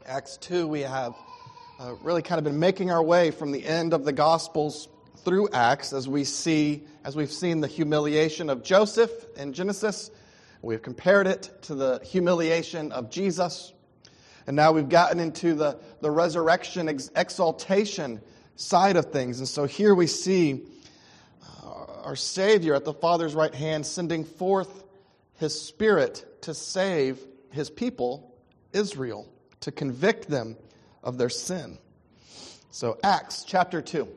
Acts 2, we have really kind of been making our way from the end of the Gospels through Acts as we've seen the humiliation of Joseph in Genesis. We've compared it to the humiliation of Jesus. And now we've gotten into the resurrection exaltation side of things. And so here we see our Savior at the Father's right hand sending forth His Spirit to save His people, Israel, to convict them of their sin. So Acts chapter 2.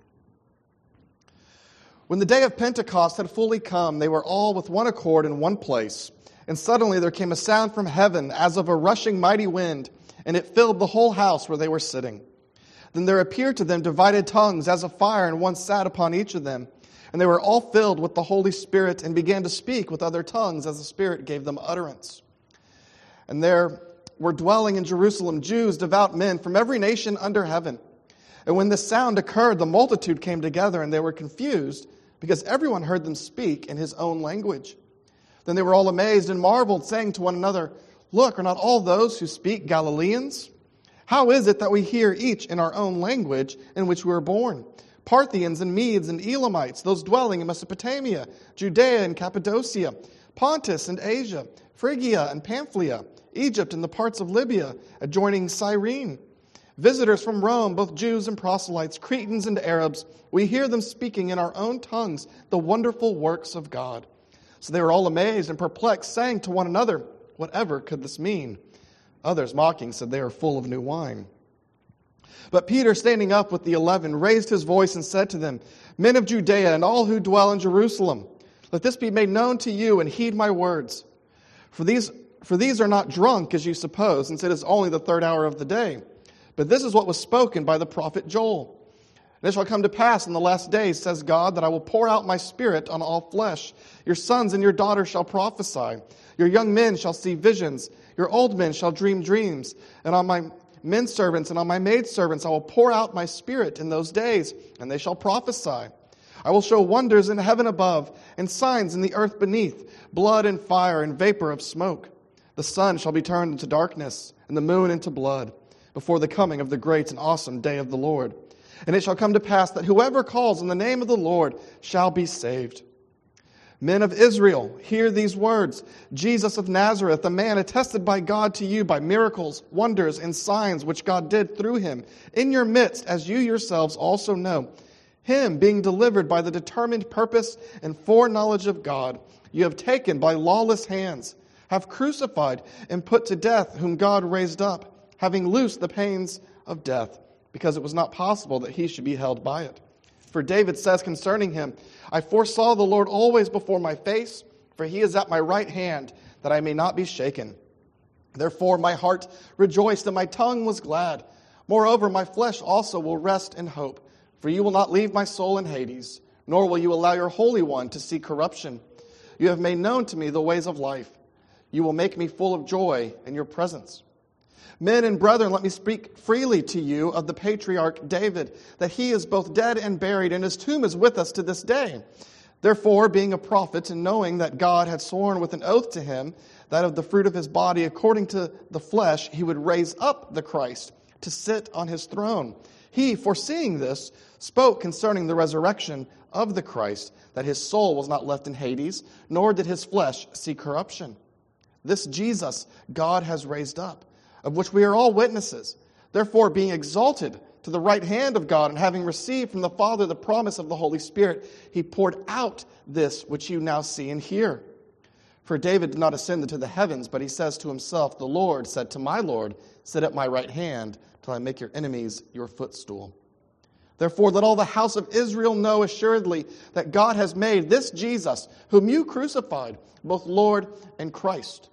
When the day of Pentecost had fully come, they were all with one accord in one place. And suddenly there came a sound from heaven as of a rushing mighty wind, and it filled the whole house where they were sitting. Then there appeared to them divided tongues as of fire, and one sat upon each of them. And they were all filled with the Holy Spirit and began to speak with other tongues as the Spirit gave them utterance. And there were dwelling in Jerusalem Jews, devout men from every nation under heaven. And when this sound occurred, the multitude came together, and they were confused, because everyone heard them speak in his own language. Then they were all amazed and marveled, saying to one another, "Look, are not all those who speak Galileans? How is it that we hear each in our own language in which we were born? Parthians and Medes and Elamites, those dwelling in Mesopotamia, Judea and Cappadocia, Pontus and Asia, Phrygia and Pamphylia, Egypt and the parts of Libya adjoining Cyrene. Visitors from Rome, both Jews and proselytes, Cretans and Arabs, we hear them speaking in our own tongues the wonderful works of God." So they were all amazed and perplexed, saying to one another, "Whatever could this mean?" Others, mocking, said, "They are full of new wine." But Peter, standing up with the 11, raised his voice and said to them, "Men of Judea and all who dwell in Jerusalem, let this be made known to you, and heed my words. For these are not drunk, as you suppose, since it is only the third hour of the day. But this is what was spoken by the prophet Joel. And it shall come to pass in the last days, says God, that I will pour out my Spirit on all flesh. Your sons and your daughters shall prophesy. Your young men shall see visions. Your old men shall dream dreams. And on my men servants and on my maid servants I will pour out my Spirit in those days, and they shall prophesy. I will show wonders in heaven above, and signs in the earth beneath, blood and fire and vapor of smoke. The sun shall be turned into darkness, and the moon into blood, before the coming of the great and awesome day of the Lord. And it shall come to pass that whoever calls on the name of the Lord shall be saved. Men of Israel, hear these words. Jesus of Nazareth, a man attested by God to you by miracles, wonders, and signs which God did through him in your midst, as you yourselves also know. Him, being delivered by the determined purpose and foreknowledge of God, you have taken by lawless hands, have crucified and put to death, whom God raised up, having loosed the pains of death, because it was not possible that he should be held by it. For David says concerning him, I foresaw the Lord always before my face, for he is at my right hand, that I may not be shaken. Therefore my heart rejoiced and my tongue was glad. Moreover, my flesh also will rest in hope, for you will not leave my soul in Hades, nor will you allow your Holy One to see corruption. You have made known to me the ways of life. You will make me full of joy in your presence. Men and brethren, let me speak freely to you of the patriarch David, that he is both dead and buried, and his tomb is with us to this day. Therefore, being a prophet, and knowing that God had sworn with an oath to him, that of the fruit of his body, according to the flesh, he would raise up the Christ to sit on his throne. He, foreseeing this, spoke concerning the resurrection of the Christ, that his soul was not left in Hades, nor did his flesh see corruption. This Jesus God has raised up, of which we are all witnesses. Therefore, being exalted to the right hand of God, and having received from the Father the promise of the Holy Spirit, he poured out this which you now see and hear. For David did not ascend into the heavens, but he says to himself, the Lord said to my Lord, sit at my right hand, till I make your enemies your footstool. Therefore, let all the house of Israel know assuredly that God has made this Jesus, whom you crucified, both Lord and Christ.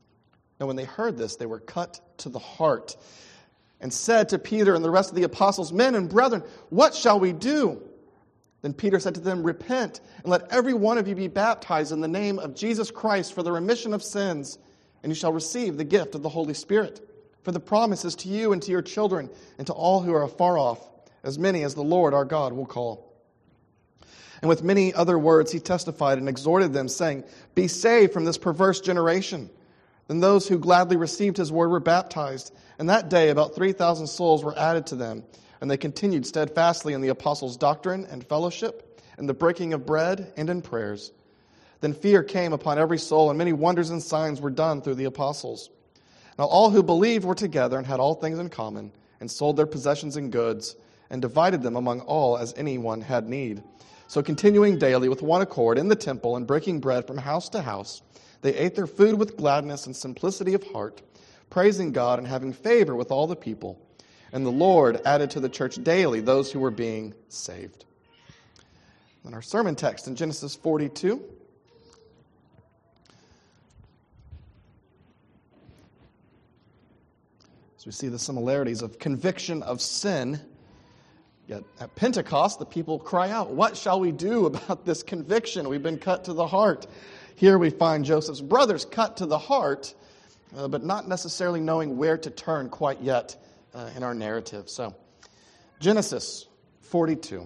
And when they heard this, they were cut to the heart, and said to Peter and the rest of the apostles, Men and brethren, what shall we do? Then Peter said to them, Repent, and let every one of you be baptized in the name of Jesus Christ for the remission of sins, and you shall receive the gift of the Holy Spirit. For the promise is to you and to your children, and to all who are afar off, as many as the Lord our God will call. And with many other words he testified and exhorted them, saying, Be saved from this perverse generation. Then those who gladly received his word were baptized, and that day about 3,000 souls were added to them. And they continued steadfastly in the apostles' doctrine and fellowship, in the breaking of bread and in prayers. Then fear came upon every soul, and many wonders and signs were done through the apostles. Now all who believed were together and had all things in common, and sold their possessions and goods, and divided them among all as anyone had need. So continuing daily with one accord in the temple and breaking bread from house to house, they ate their food with gladness and simplicity of heart, praising God and having favor with all the people. And the Lord added to the church daily those who were being saved. And our sermon text in Genesis 42. So we see the similarities of conviction of sin. Yet at Pentecost, the people cry out, "What shall we do about this conviction? We've been cut to the heart." Here we find Joseph's brothers cut to the heart, but not necessarily knowing where to turn quite yet in our narrative. So, Genesis 42.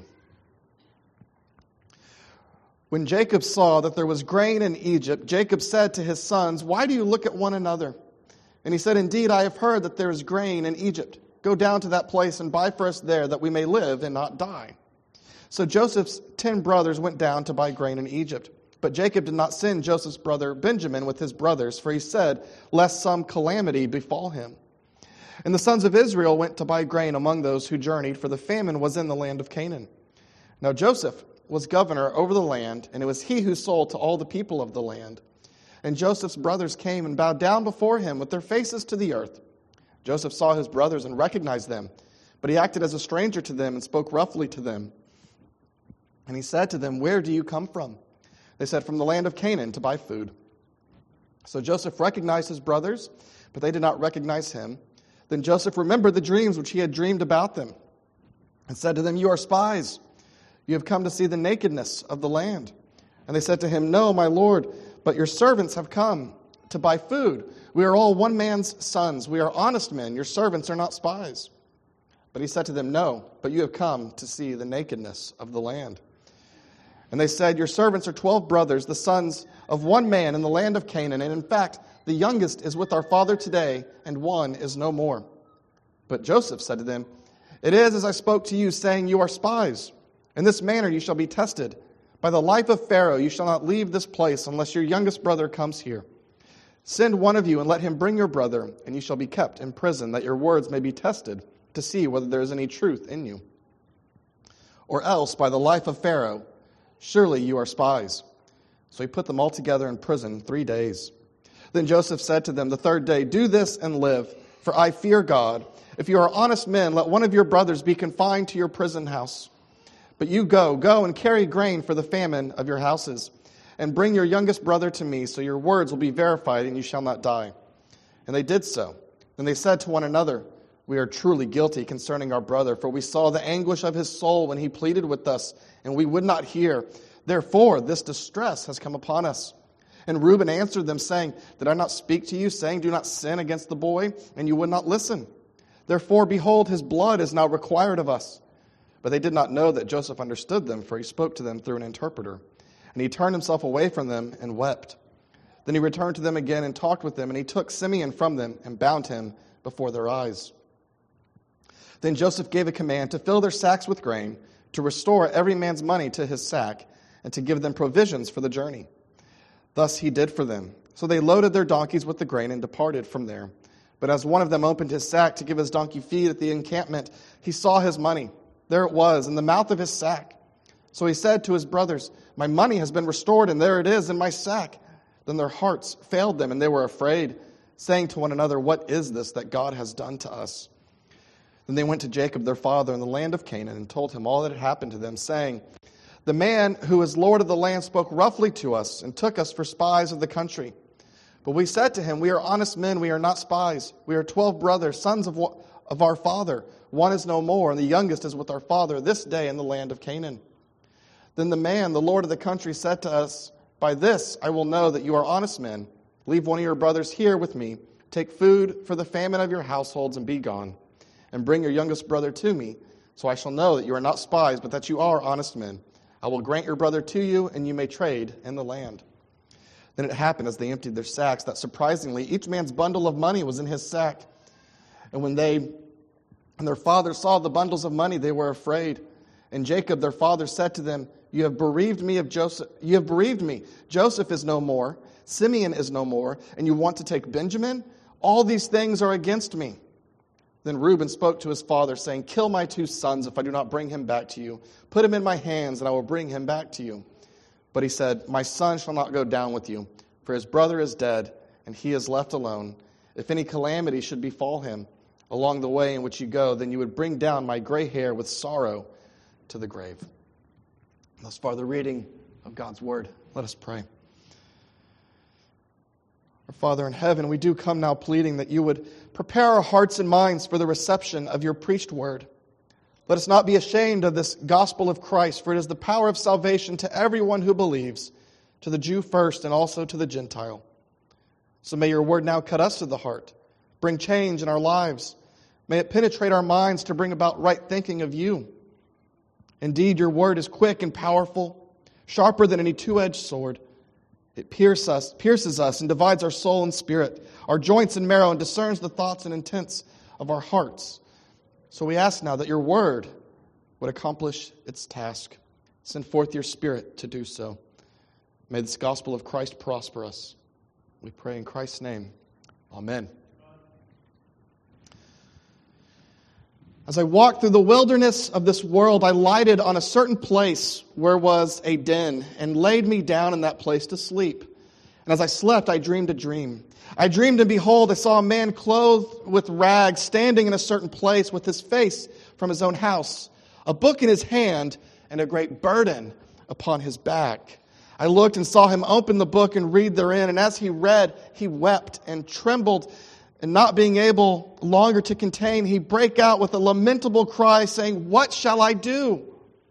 When Jacob saw that there was grain in Egypt, Jacob said to his sons, "Why do you look at one another?" And he said, "Indeed, I have heard that there is grain in Egypt. Go down to that place and buy for us there, that we may live and not die." So Joseph's 10 brothers went down to buy grain in Egypt. But Jacob did not send Joseph's brother Benjamin with his brothers, for he said, "Lest some calamity befall him." And the sons of Israel went to buy grain among those who journeyed, for the famine was in the land of Canaan. Now Joseph was governor over the land, and it was he who sold to all the people of the land. And Joseph's brothers came and bowed down before him with their faces to the earth. Joseph saw his brothers and recognized them, but he acted as a stranger to them and spoke roughly to them. And he said to them, "Where do you come from?" They said, "From the land of Canaan to buy food." So Joseph recognized his brothers, but they did not recognize him. Then Joseph remembered the dreams which he had dreamed about them, and said to them, "You are spies. You have come to see the nakedness of the land." And they said to him, "No, my lord, but your servants have come to buy food. We are all one man's sons. We are honest men. Your servants are not spies." But he said to them, "No, but you have come to see the nakedness of the land." And they said, "Your servants are 12 brothers, the sons of one man in the land of Canaan, and in fact, the youngest is with our father today, and one is no more." But Joseph said to them, "It is as I spoke to you, saying, you are spies. In this manner you shall be tested. By the life of Pharaoh you shall not leave this place unless your youngest brother comes here. Send one of you and let him bring your brother, and you shall be kept in prison, that your words may be tested, to see whether there is any truth in you. Or else, by the life of Pharaoh, surely you are spies." So he put them all together in prison 3 days. Then Joseph said to them the third day, "Do this and live, for I fear God. If you are honest men, let one of your brothers be confined to your prison house. But you go and carry grain for the famine of your houses, and bring your youngest brother to me, so your words will be verified, and you shall not die." And they did so. Then they said to one another, "We are truly guilty concerning our brother, for we saw the anguish of his soul when he pleaded with us, and we would not hear. Therefore this distress has come upon us." And Reuben answered them, saying, "Did I not speak to you, saying, do not sin against the boy? And you would not listen. Therefore, behold, his blood is now required of us." But they did not know that Joseph understood them, for he spoke to them through an interpreter. And he turned himself away from them and wept. Then he returned to them again and talked with them, and he took Simeon from them and bound him before their eyes. Then Joseph gave a command to fill their sacks with grain, to restore every man's money to his sack, and to give them provisions for the journey. Thus he did for them. So they loaded their donkeys with the grain and departed from there. But as one of them opened his sack to give his donkey feed at the encampment, he saw his money. There it was, in the mouth of his sack. So he said to his brothers, "My money has been restored, and there it is in my sack." Then their hearts failed them, and they were afraid, saying to one another, "What is this that God has done to us?" Then they went to Jacob their father in the land of Canaan, and told him all that had happened to them, saying, "The man who is Lord of the land spoke roughly to us, and took us for spies of the country. But we said to him, we are honest men, we are not spies. We are 12 brothers, sons of our father. One is no more, and the youngest is with our father this day in the land of Canaan." Then the man, the Lord of the country, said to us, "By this I will know that you are honest men. Leave one of your brothers here with me. Take food for the famine of your households and be gone. And bring your youngest brother to me, so I shall know that you are not spies, but that you are honest men. I will grant your brother to you, and you may trade in the land." Then it happened as they emptied their sacks that surprisingly each man's bundle of money was in his sack. And when their father saw the bundles of money, they were afraid. And Jacob, their father, said to them, You have bereaved me of Joseph. You have bereaved me. Joseph is no more. Simeon is no more. And you want to take Benjamin? All these things are against me. Then Reuben spoke to his father, saying, Kill my 2 sons if I do not bring him back to you. Put him in my hands, and I will bring him back to you. But he said, My son shall not go down with you, for his brother is dead, and he is left alone. If any calamity should befall him along the way in which you go, then you would bring down my gray hair with sorrow to the grave. Thus far, the reading of God's word. Let us pray. Our Father in heaven, we do come now pleading that you would prepare our hearts and minds for the reception of your preached word. Let us not be ashamed of this gospel of Christ, for it is the power of salvation to everyone who believes, to the Jew first and also to the Gentile. So may your word now cut us to the heart, bring change in our lives. May it penetrate our minds to bring about right thinking of you. Indeed, your word is quick and powerful, sharper than any two-edged sword. It pierces us and divides our soul and spirit, our joints and marrow, and discerns the thoughts and intents of our hearts. So we ask now that your word would accomplish its task. Send forth your Spirit to do so. May this gospel of Christ prosper us. We pray in Christ's name. Amen. As I walked through the wilderness of this world, I lighted on a certain place where was a den and laid me down in that place to sleep. And as I slept, I dreamed a dream. I dreamed, and behold, I saw a man clothed with rags standing in a certain place with his face from his own house, a book in his hand, and a great burden upon his back. I looked and saw him open the book and read therein, and as he read, he wept and trembled, and not being able longer to contain, he brake out with a lamentable cry, saying, What shall I do?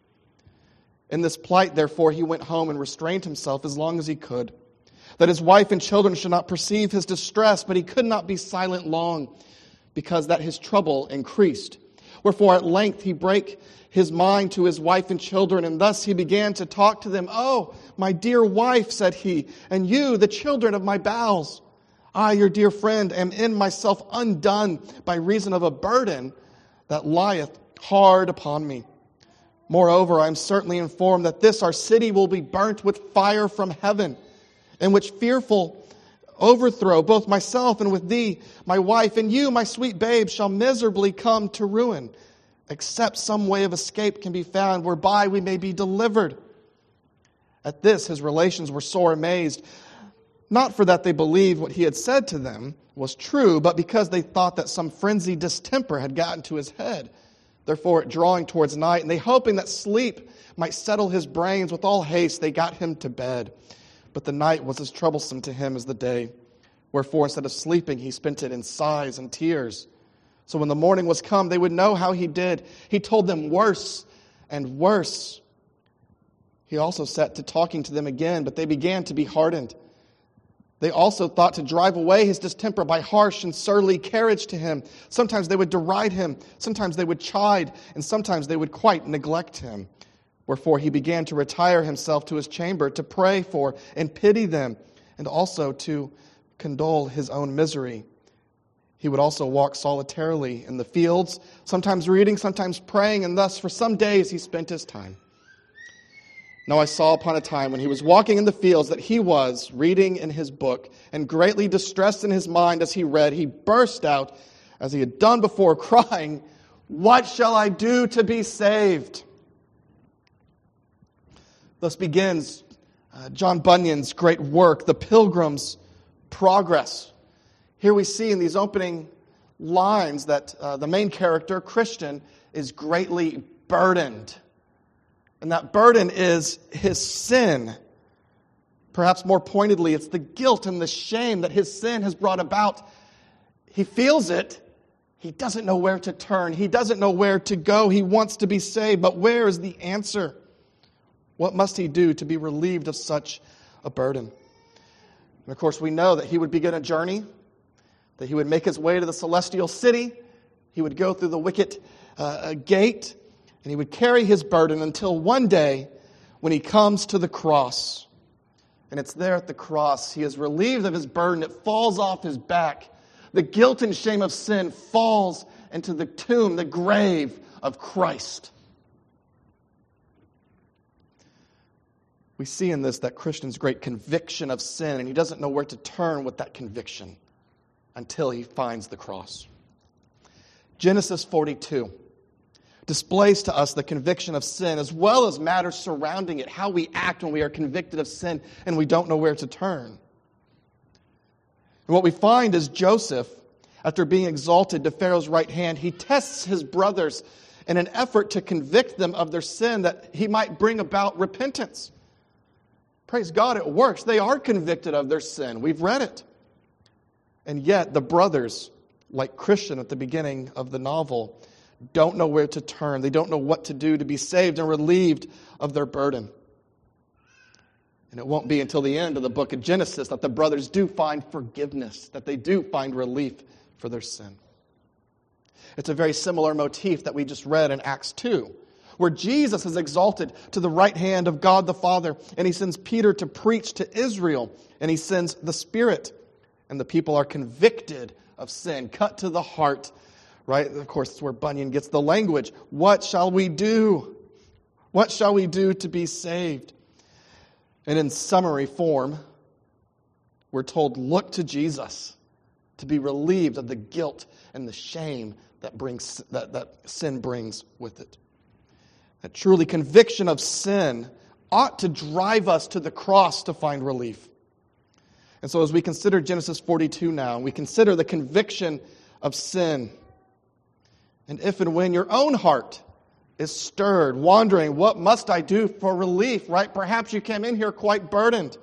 In this plight, therefore, he went home and restrained himself as long as he could, that his wife and children should not perceive his distress, but he could not be silent long, because that his trouble increased. Wherefore at length he brake his mind to his wife and children, and thus he began to talk to them. Oh, my dear wife, said he, and you, the children of my bowels. I, your dear friend, am in myself undone by reason of a burden that lieth hard upon me. Moreover, I am certainly informed that this our city will be burnt with fire from heaven, in which fearful overthrow both myself and with thee, my wife, and you, my sweet babe, shall miserably come to ruin, except some way of escape can be found whereby we may be delivered. At this, his relations were sore amazed, not for that they believed what he had said to them was true, but because they thought that some frenzied distemper had gotten to his head. Therefore, drawing towards night, and they hoping that sleep might settle his brains, with all haste they got him to bed. But the night was as troublesome to him as the day. Wherefore, instead of sleeping, he spent it in sighs and tears. So when the morning was come, they would know how he did. He told them worse and worse. He also set to talking to them again, but they began to be hardened. They also thought to drive away his distemper by harsh and surly carriage to him. Sometimes they would deride him, sometimes they would chide, and sometimes they would quite neglect him. Wherefore he began to retire himself to his chamber to pray for and pity them, and also to condole his own misery. He would also walk solitarily in the fields, sometimes reading, sometimes praying, and thus for some days he spent his time. Now I saw upon a time when he was walking in the fields that he was reading in his book, and greatly distressed in his mind as he read, he burst out, as he had done before, crying, What shall I do to be saved? Thus begins John Bunyan's great work, The Pilgrim's Progress. Here we see in these opening lines that the main character, Christian, is greatly burdened. And that burden is his sin. Perhaps more pointedly, it's the guilt and the shame that his sin has brought about. He feels it. He doesn't know where to turn. He doesn't know where to go. He wants to be saved, but where is the answer? What must he do to be relieved of such a burden? And of course, we know that he would begin a journey, that he would make his way to the celestial city. He would go through the wicket gate, and he would carry his burden until one day when he comes to the cross. And it's there at the cross. He is relieved of his burden. It falls off his back. The guilt and shame of sin falls into the tomb, the grave of Christ. We see in this that Christian's great conviction of sin, and he doesn't know where to turn with that conviction until he finds the cross. Genesis 42 displays to us the conviction of sin as well as matters surrounding it, how we act when we are convicted of sin and we don't know where to turn. And what we find is Joseph, after being exalted to Pharaoh's right hand, he tests his brothers in an effort to convict them of their sin that he might bring about repentance. Praise God, it works. They are convicted of their sin. We've read it. And yet the brothers, like Christian at the beginning of the novel, don't know where to turn. They don't know what to do to be saved and relieved of their burden. And it won't be until the end of the book of Genesis that the brothers do find forgiveness, that they do find relief for their sin. It's a very similar motif that we just read in Acts 2, where Jesus is exalted to the right hand of God the Father, and he sends Peter to preach to Israel, and he sends the Spirit, and the people are convicted of sin, cut to the heart. Right? Of course, that's where Bunyan gets the language. What shall we do? What shall we do to be saved? And in summary form, we're told, look to Jesus to be relieved of the guilt and the shame that sin brings with it. That truly conviction of sin ought to drive us to the cross to find relief. And so as we consider Genesis 42 now, we consider the conviction of sin. And if and when your own heart is stirred, wondering, what must I do for relief, right? Perhaps you came in here quite burdened.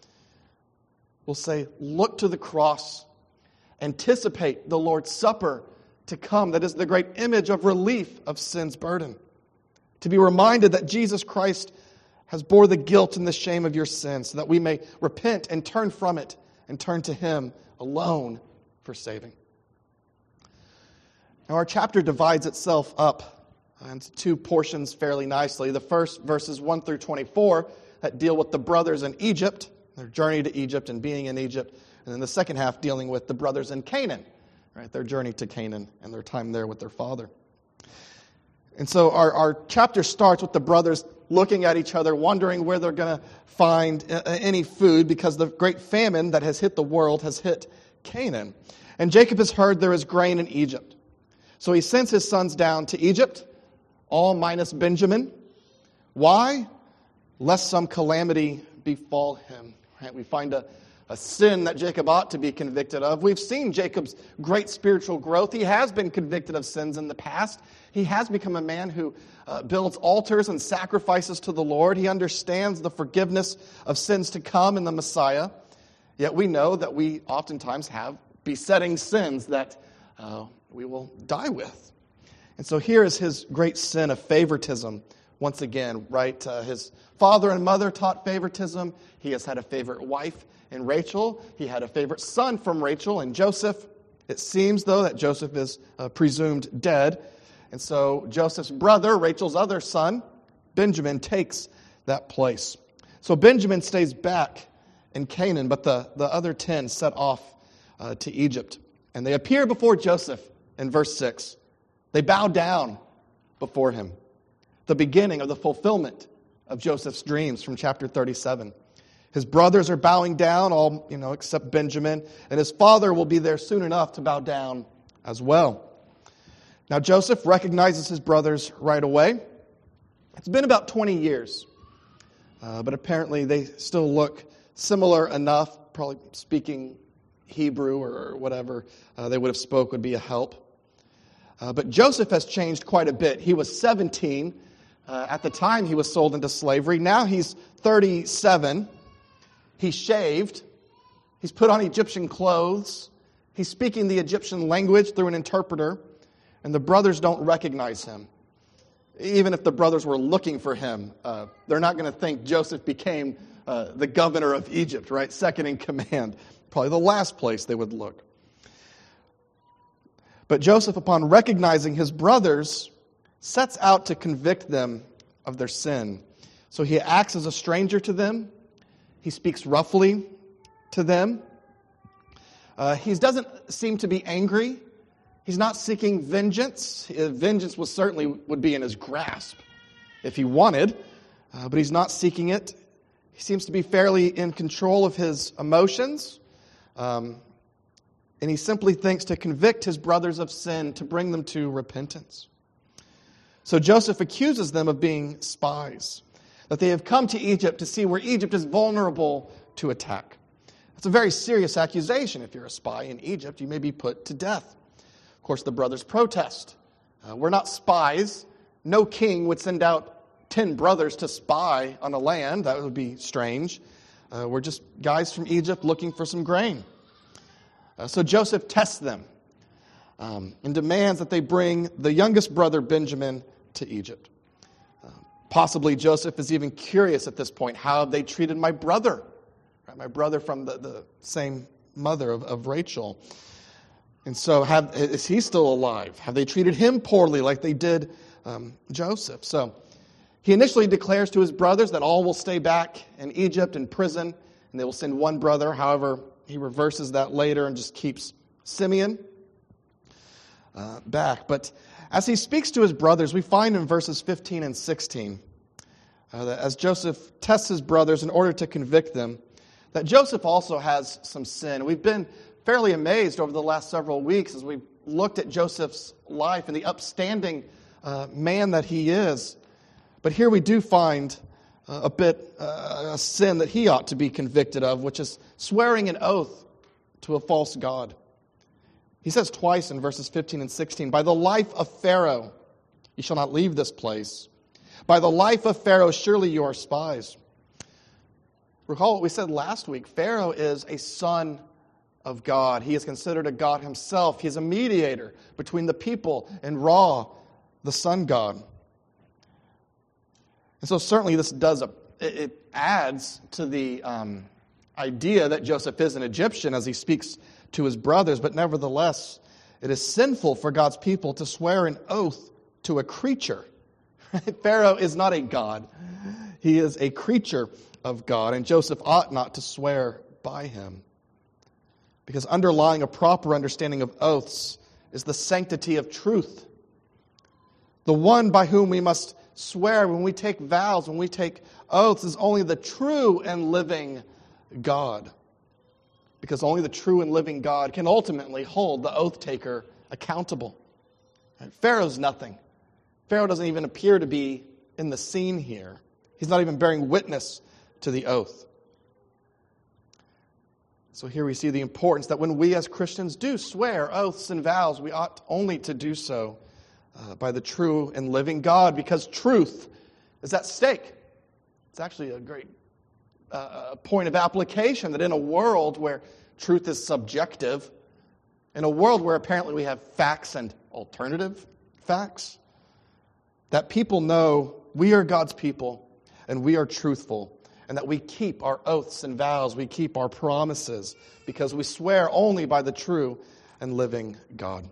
We'll say, look to the cross. Anticipate the Lord's Supper to come. That is the great image of relief of sin's burden. To be reminded that Jesus Christ has bore the guilt and the shame of your sin so that we may repent and turn from it and turn to Him alone for saving. Now, our chapter divides itself up into two portions fairly nicely. The first, verses 1 through 24, that deal with the brothers in Egypt, their journey to Egypt and being in Egypt. And then the second half dealing with the brothers in Canaan, right, their journey to Canaan and their time there with their father. And so our chapter starts with the brothers looking at each other, wondering where they're going to find any food because the great famine that has hit the world has hit Canaan. And Jacob has heard there is grain in Egypt. So he sends his sons down to Egypt, all minus Benjamin. Why? Lest some calamity befall him. Right? We find a sin that Jacob ought to be convicted of. We've seen Jacob's great spiritual growth. He has been convicted of sins in the past. He has become a man who builds altars and sacrifices to the Lord. He understands the forgiveness of sins to come in the Messiah. Yet we know that we oftentimes have besetting sins that we will die with. And so here is his great sin of favoritism. Once again, right? His father and mother taught favoritism. He has had a favorite wife in Rachel. He had a favorite son from Rachel in Joseph. It seems, though, that Joseph is presumed dead. And so Joseph's brother, Rachel's other son, Benjamin, takes that place. So Benjamin stays back in Canaan, but the other 10 set off to Egypt. And they appear before Joseph in verse 6. They bow down before him. The beginning of the fulfillment of Joseph's dreams from chapter 37. His brothers are bowing down, all except Benjamin, and his father will be there soon enough to bow down as well. Now Joseph recognizes his brothers right away. It's been about 20 years, but apparently they still look similar enough, probably speaking Hebrew or whatever they would have spoke would be a help. But Joseph has changed quite a bit. He was 17 at the time he was sold into slavery. Now he's 37. He's shaved. He's put on Egyptian clothes. He's speaking the Egyptian language through an interpreter. And the brothers don't recognize him. Even if the brothers were looking for him, they're not going to think Joseph became the governor of Egypt, right? Second in command. Probably the last place they would look. But Joseph, upon recognizing his brothers, sets out to convict them of their sin. So he acts as a stranger to them. He speaks roughly to them. He doesn't seem to be angry. He's not seeking vengeance. Vengeance would be in his grasp if he wanted, but he's not seeking it. He seems to be fairly in control of his emotions, and he simply thinks to convict his brothers of sin, to bring them to repentance. So Joseph accuses them of being spies, that they have come to Egypt to see where Egypt is vulnerable to attack. That's a very serious accusation. If you're a spy in Egypt, you may be put to death. Of course, the brothers protest. We're not spies. No king would send out 10 brothers to spy on a land. That would be strange. We're just guys from Egypt looking for some grain. So Joseph tests them and demands that they bring the youngest brother, Benjamin, to Egypt. Possibly Joseph is even curious at this point. How have they treated my brother? My brother from the same mother of Rachel. And so is he still alive? Have they treated him poorly like they did Joseph? So he initially declares to his brothers that all will stay back in Egypt in prison, and they will send one brother. However, he reverses that later and just keeps Simeon back. But as he speaks to his brothers, we find in verses 15 and 16 that as Joseph tests his brothers in order to convict them, that Joseph also has some sin. We've been fairly amazed over the last several weeks as we've looked at Joseph's life and the upstanding man that he is. But here we do find a sin that he ought to be convicted of, which is swearing an oath to a false god. He says twice in verses 15 and 16, "By the life of Pharaoh, you shall not leave this place. By the life of Pharaoh, surely you are spies." Recall what we said last week. Pharaoh is a son of God. He is considered a god himself. He is a mediator between the people and Ra, the sun god. And so certainly this it adds to the idea that Joseph is an Egyptian as he speaks to his brothers, but nevertheless, it is sinful for God's people to swear an oath to a creature. Pharaoh is not a god. He is a creature of God, and Joseph ought not to swear by him. Because underlying a proper understanding of oaths is the sanctity of truth. The one by whom we must swear when we take vows, when we take oaths, is only the true and living God. Because only the true and living God can ultimately hold the oath taker accountable. Pharaoh's nothing. Pharaoh doesn't even appear to be in the scene here. He's not even bearing witness to the oath. So here we see the importance that when we as Christians do swear oaths and vows, we ought only to do so by the true and living God, because truth is at stake. It's actually a great point of application that in a world where truth is subjective, in a world where apparently we have facts and alternative facts, that people know we are God's people and we are truthful, and that we keep our oaths and vows, we keep our promises, because we swear only by the true and living God.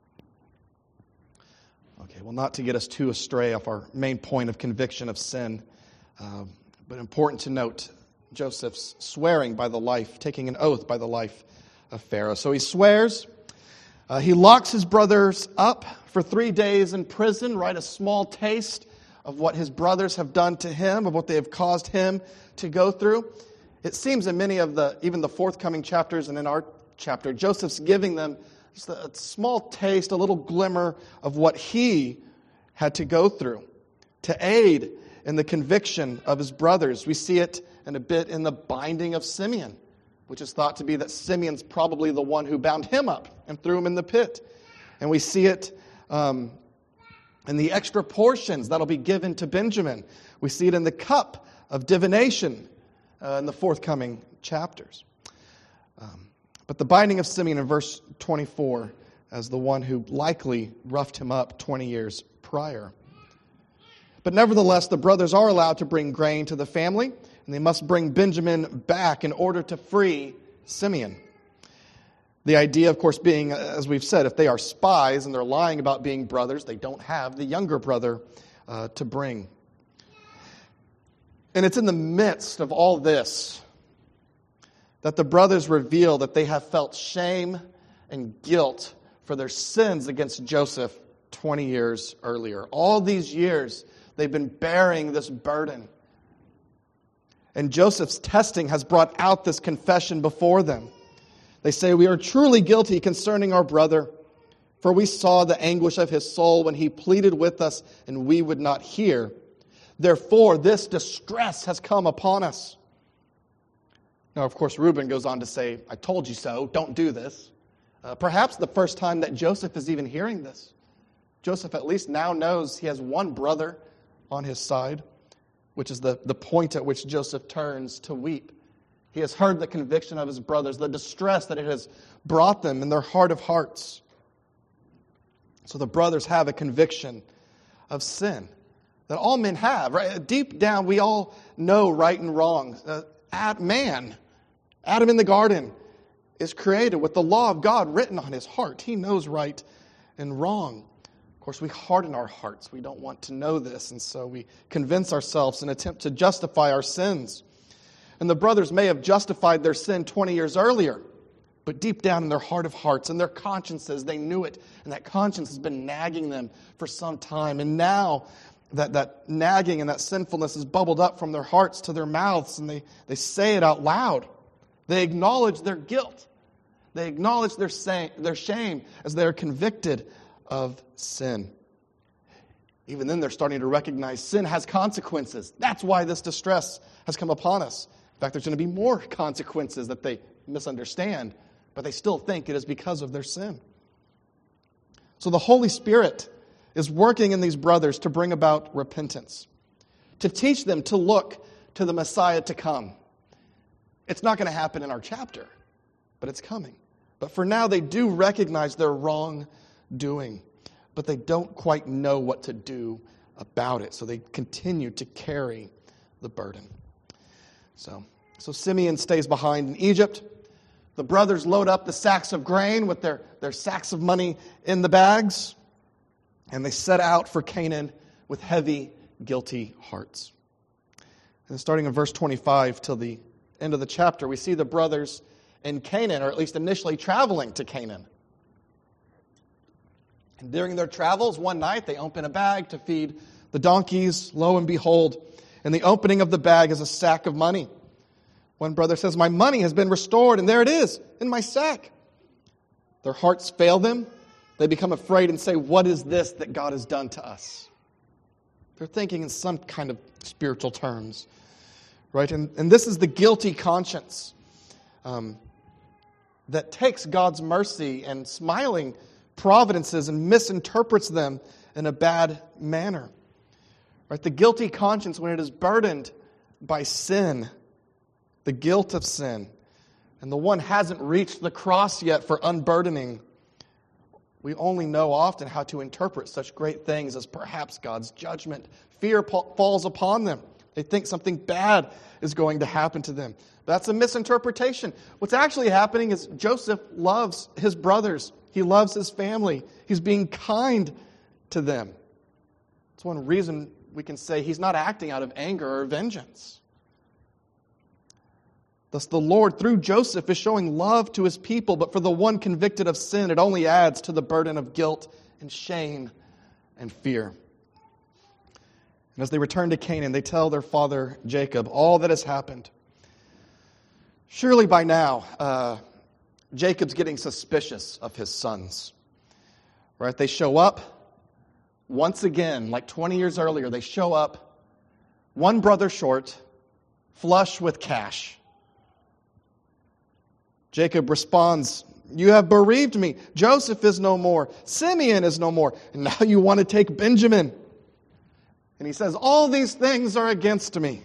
Okay, well, not to get us too astray off our main point of conviction of sin, but important to note Joseph's swearing by the life, taking an oath by the life of Pharaoh. So he swears. He locks his brothers up for 3 days in prison, right? A small taste of what his brothers have done to him, of what they have caused him to go through. It seems in many of even the forthcoming chapters and in our chapter, Joseph's giving them just a small taste, a little glimmer of what he had to go through to aid in the conviction of his brothers. We see it in a bit in the binding of Simeon, which is thought to be that Simeon's probably the one who bound him up and threw him in the pit. And we see it in the extra portions that'll be given to Benjamin. We see it in the cup of divination in the forthcoming chapters. But the binding of Simeon in verse 24 as the one who likely roughed him up 20 years prior. But nevertheless, the brothers are allowed to bring grain to the family, and they must bring Benjamin back in order to free Simeon. The idea, of course, being, as we've said, if they are spies and they're lying about being brothers, they don't have the younger brother to bring. And it's in the midst of all this that the brothers reveal that they have felt shame and guilt for their sins against Joseph 20 years earlier. All these years, they've been bearing this burden. And Joseph's testing has brought out this confession before them. They say, "We are truly guilty concerning our brother, for we saw the anguish of his soul when he pleaded with us, and we would not hear. Therefore, this distress has come upon us." Now, of course, Reuben goes on to say, "I told you so, don't do this." Perhaps the first time that Joseph is even hearing this. Joseph at least now knows he has one brother on his side, which is the point at which Joseph turns to weep. He has heard the conviction of his brothers, the distress that it has brought them in their heart of hearts. So the brothers have a conviction of sin that all men have. Right? Deep down, we all know right and wrong. Adam in the garden, is created with the law of God written on his heart. He knows right and wrong. Of course, we harden our hearts. We don't want to know this, and so we convince ourselves and attempt to justify our sins. And the brothers may have justified their sin 20 years earlier, but deep down in their heart of hearts and their consciences, they knew it, and that conscience has been nagging them for some time. And now that nagging and that sinfulness is bubbled up from their hearts to their mouths, and they say it out loud. They acknowledge their guilt. They acknowledge their shame as they are convicted of sin. Even then, they're starting to recognize sin has consequences. That's why this distress has come upon us. In fact, there's going to be more consequences that they misunderstand, but they still think it is because of their sin. So the Holy Spirit is working in these brothers to bring about repentance, to teach them to look to the Messiah to come. It's not going to happen in our chapter, but it's coming. But for now, they do recognize their wrongdoing, but they don't quite know what to do about it. So they continue to carry the burden. So Simeon stays behind in Egypt. The brothers load up the sacks of grain with their sacks of money in the bags, and they set out for Canaan with heavy, guilty hearts. And starting in verse 25 till the end of the chapter, we see the brothers in Canaan, or at least initially traveling to Canaan. And during their travels, one night they open a bag to feed the donkeys. Lo and behold, in the opening of the bag is a sack of money. One brother says, "My money has been restored, and there it is, in my sack." Their hearts fail them. They become afraid and say, "What is this that God has done to us?" They're thinking in some kind of spiritual terms. Right? And this is the guilty conscience that takes God's mercy and smiling providences and misinterprets them in a bad manner. Right? The guilty conscience, when it is burdened by sin, the guilt of sin, and the one hasn't reached the cross yet for unburdening, we only know often how to interpret such great things as perhaps God's judgment. Fear falls upon them. They think something bad is going to happen to them. That's a misinterpretation. What's actually happening is Joseph loves his brothers. He loves his family. He's being kind to them. It's one reason we can say he's not acting out of anger or vengeance. Thus the Lord, through Joseph, is showing love to his people, but for the one convicted of sin, it only adds to the burden of guilt and shame and fear. And as they return to Canaan, they tell their father Jacob all that has happened. Surely by now, Jacob's getting suspicious of his sons. Right? They show up once again, like 20 years earlier, they show up, one brother short, flush with cash. Jacob responds, "You have bereaved me. Joseph is no more. Simeon is no more. And now you want to take Benjamin." And he says, "All these things are against me."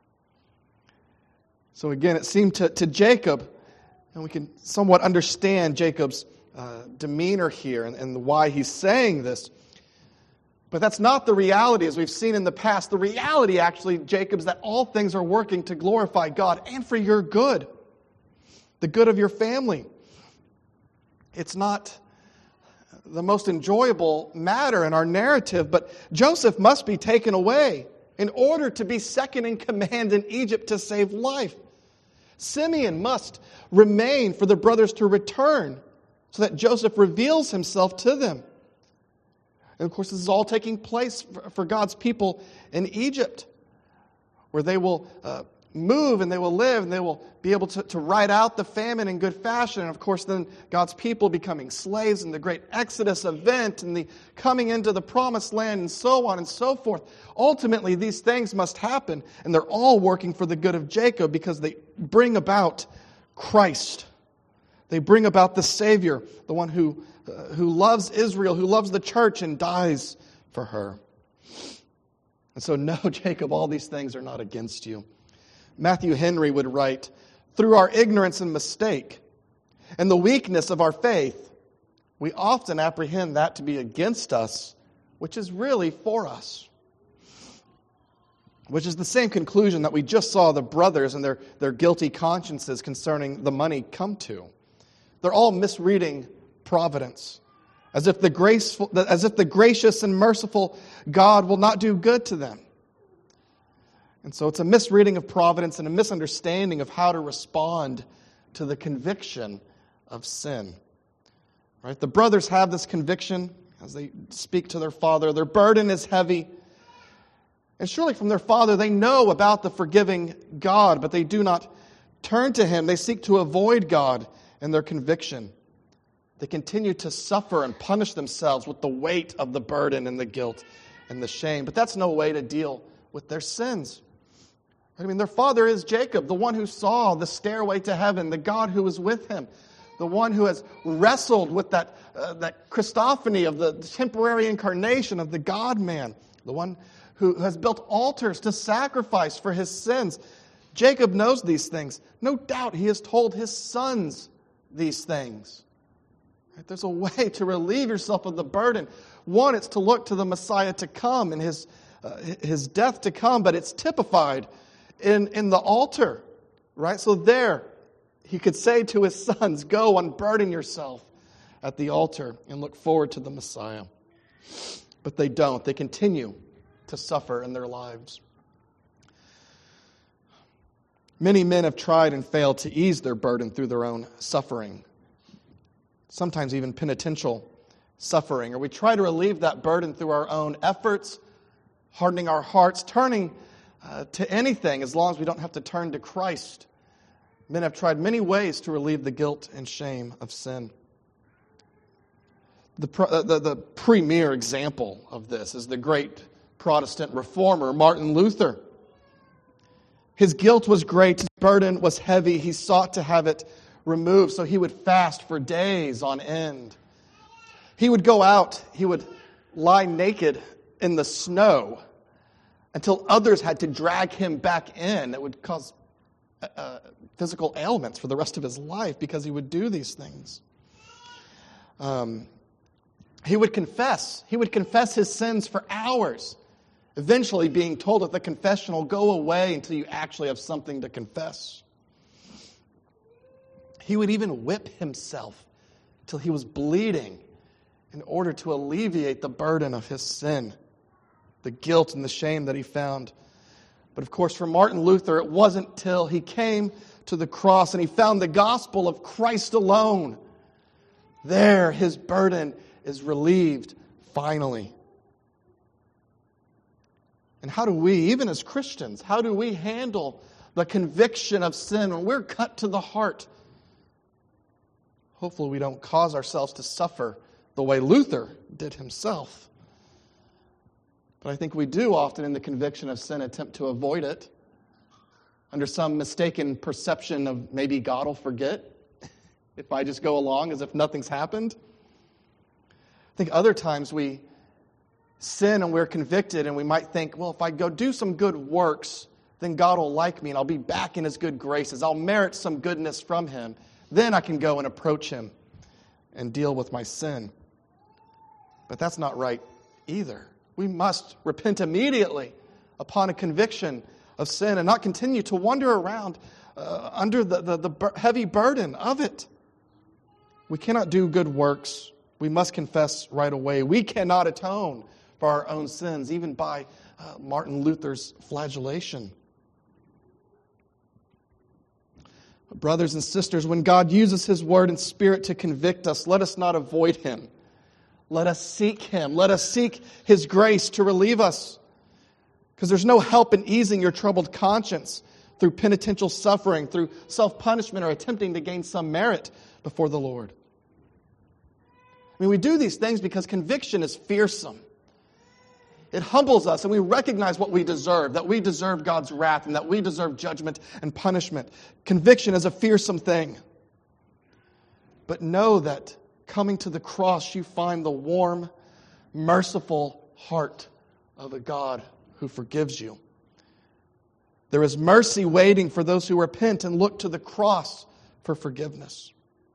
So again, it seemed to Jacob, and we can somewhat understand Jacob's demeanor here and why he's saying this. But that's not the reality, as we've seen in the past. The reality, actually, Jacob, is that all things are working to glorify God and for your good, the good of your family. It's not the most enjoyable matter in our narrative, but Joseph must be taken away in order to be second in command in Egypt to save life. Simeon must remain for the brothers to return so that Joseph reveals himself to them. And of course, this is all taking place for God's people in Egypt, where they will move and they will live and they will be able to ride out the famine in good fashion. And of course, then God's people becoming slaves and the great Exodus event and the coming into the promised land and so on and so forth. Ultimately, these things must happen, and they're all working for the good of Jacob because they bring about Christ. They bring about the Savior, the one who loves Israel, who loves the church and dies for her. And so, no, Jacob, all these things are not against you. Matthew Henry would write, through our ignorance and mistake and the weakness of our faith, we often apprehend that to be against us, which is really for us. Which is the same conclusion that we just saw the brothers and their guilty consciences concerning the money come to. They're all misreading providence, as if the gracious and merciful God will not do good to them. And so it's a misreading of providence and a misunderstanding of how to respond to the conviction of sin. Right? The brothers have this conviction as they speak to their father. Their burden is heavy. And surely from their father they know about the forgiving God, but they do not turn to Him. They seek to avoid God in their conviction. They continue to suffer and punish themselves with the weight of the burden and the guilt and the shame. But that's no way to deal with their sins. I mean, their father is Jacob, the one who saw the stairway to heaven, the God who was with him, the one who has wrestled with that Christophany of the temporary incarnation of the God-man, the one who has built altars to sacrifice for his sins. Jacob knows these things. No doubt he has told his sons these things. Right? There's a way to relieve yourself of the burden. One, it's to look to the Messiah to come and his death to come, but it's typified in the altar, right? So there, he could say to his sons, go unburden yourself at the altar and look forward to the Messiah. But they don't. They continue to suffer in their lives. Many men have tried and failed to ease their burden through their own suffering, sometimes even penitential suffering, or we try to relieve that burden through our own efforts, hardening our hearts, turning to anything as long as we don't have to turn to Christ. Men have tried many ways to relieve the guilt and shame of sin. The premier example of this is the great Protestant reformer, Martin Luther. His guilt was great, his burden was heavy, he sought to have it removed, so he would fast for days on end. He would go out, he would lie naked in the snow until others had to drag him back in. It would cause physical ailments for the rest of his life because he would do these things. He would confess. He would confess his sins for hours, eventually being told at the confessional, go away until you actually have something to confess. He would even whip himself till he was bleeding in order to alleviate the burden of his sin, the guilt and the shame that he found. But of course, for Martin Luther, it wasn't till he came to the cross and he found the gospel of Christ alone. There, his burden is relieved finally. And how do we, even as Christians, how do we handle the conviction of sin when we're cut to the heart? Hopefully we don't cause ourselves to suffer the way Luther did himself. But I think we do often in the conviction of sin attempt to avoid it under some mistaken perception of maybe God will forget if I just go along as if nothing's happened. I think other times we sin and we're convicted and we might think, well, if I go do some good works, then God will like me and I'll be back in His good graces. I'll merit some goodness from Him. Then I can go and approach Him and deal with my sin. But that's not right either. We must repent immediately upon a conviction of sin and not continue to wander around under the heavy burden of it. We cannot do good works. We must confess right away. We cannot atone for our own sins, even by Martin Luther's flagellation. Brothers and sisters, when God uses His Word and Spirit to convict us, let us not avoid Him. Let us seek Him. Let us seek His grace to relieve us. Because there's no help in easing your troubled conscience through penitential suffering, through self-punishment, or attempting to gain some merit before the Lord. I mean, we do these things because conviction is fearsome. It humbles us, and we recognize what we deserve, that we deserve God's wrath, and that we deserve judgment and punishment. Conviction is a fearsome thing. But know that coming to the cross, you find the warm, merciful heart of a God who forgives you. There is mercy waiting for those who repent and look to the cross for forgiveness.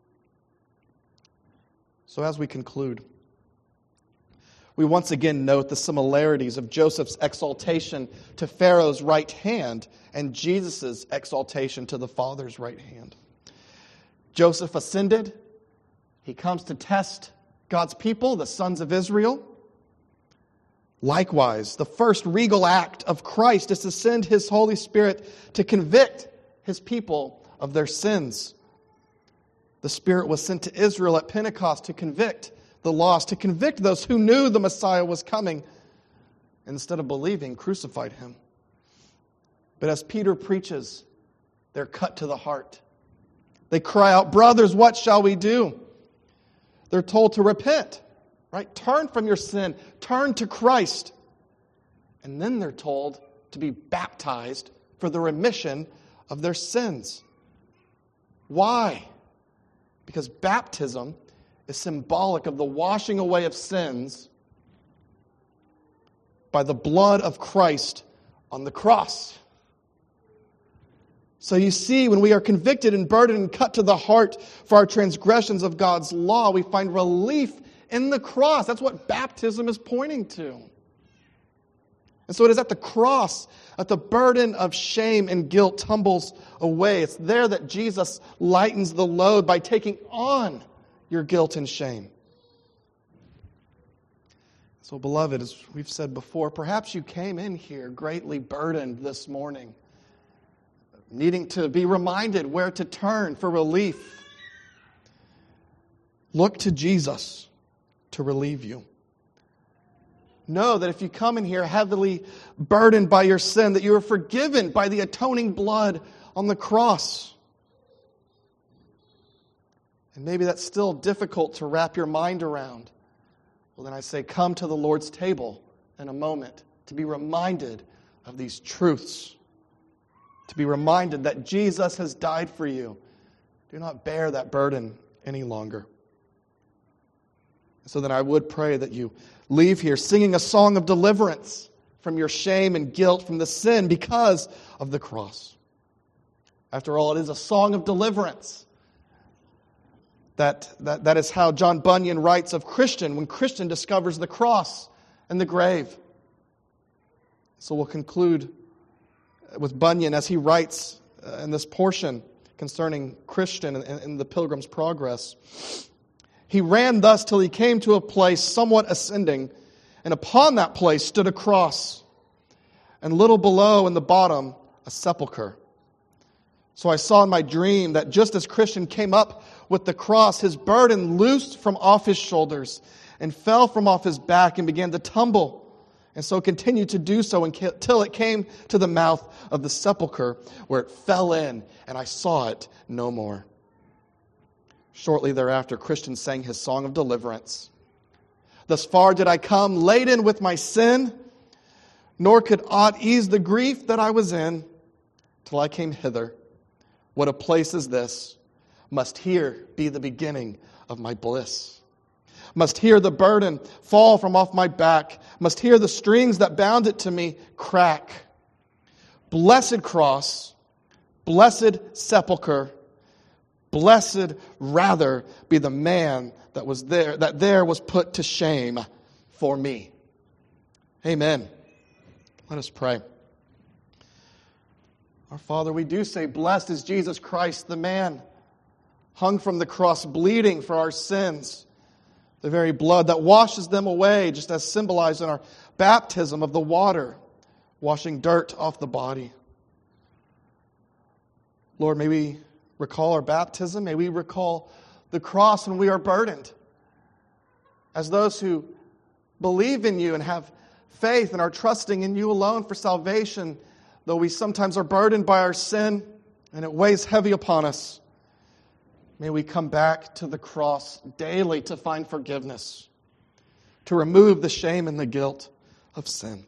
So as we conclude, we once again note the similarities of Joseph's exaltation to Pharaoh's right hand and Jesus' exaltation to the Father's right hand. Joseph ascended. He comes to test God's people, the sons of Israel. Likewise, the first regal act of Christ is to send His Holy Spirit to convict His people of their sins. The Spirit was sent to Israel at Pentecost to convict the lost, to convict those who knew the Messiah was coming, and instead of believing, crucified Him. But as Peter preaches, they're cut to the heart. They cry out, "Brothers, what shall we do?" They're told to repent, right? Turn from your sin, turn to Christ. And then they're told to be baptized for the remission of their sins. Why? Because baptism is symbolic of the washing away of sins by the blood of Christ on the cross. So you see, when we are convicted and burdened and cut to the heart for our transgressions of God's law, we find relief in the cross. That's what baptism is pointing to. And so it is at the cross that the burden of shame and guilt tumbles away. It's there that Jesus lightens the load by taking on your guilt and shame. So, beloved, as we've said before, perhaps you came in here greatly burdened this morning, needing to be reminded where to turn for relief. Look to Jesus to relieve you. Know that if you come in here heavily burdened by your sin, that you are forgiven by the atoning blood on the cross. And maybe that's still difficult to wrap your mind around. Well, then I say, come to the Lord's table in a moment to be reminded of these truths. To be reminded that Jesus has died for you. Do not bear that burden any longer. So then I would pray that you leave here singing a song of deliverance from your shame and guilt from the sin because of the cross. After all, it is a song of deliverance. That is how John Bunyan writes of Christian when Christian discovers the cross and the grave. So we'll conclude with Bunyan as he writes in this portion concerning Christian and the Pilgrim's Progress. He ran thus till he came to a place somewhat ascending, and upon that place stood a cross, and little below in the bottom a sepulchre. So I saw in my dream that just as Christian came up with the cross, his burden loosed from off his shoulders and fell from off his back and began to tumble, and so continued to do so until it came to the mouth of the sepulchre, where it fell in, and I saw it no more. Shortly thereafter, Christian sang his song of deliverance. Thus far did I come, laden with my sin, nor could aught ease the grief that I was in, till I came hither. What a place is this! Must here be the beginning of my bliss. Must hear the burden fall from off my back. Must hear the strings that bound it to me crack. Blessed cross, blessed sepulchre, blessed rather be the man that was there, that there was put to shame for me. Amen. Let us pray. Our Father, we do say, blessed is Jesus Christ, the man hung from the cross, bleeding for our sins. The very blood that washes them away, just as symbolized in our baptism of the water, washing dirt off the body. Lord, may we recall our baptism. May we recall the cross when we are burdened. As those who believe in you and have faith and are trusting in you alone for salvation, though we sometimes are burdened by our sin and it weighs heavy upon us, may we come back to the cross daily to find forgiveness, to remove the shame and the guilt of sin.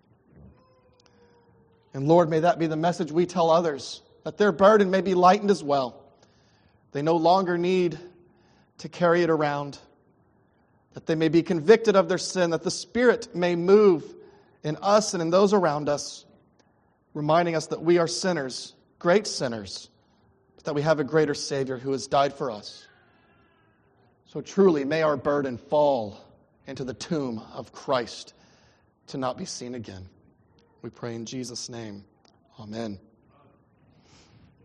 And Lord, may that be the message we tell others, that their burden may be lightened as well. They no longer need to carry it around, that they may be convicted of their sin, that the Spirit may move in us and in those around us, reminding us that we are sinners, great sinners, but that we have a greater Savior who has died for us. So truly, may our burden fall into the tomb of Christ to not be seen again. We pray in Jesus' name. Amen.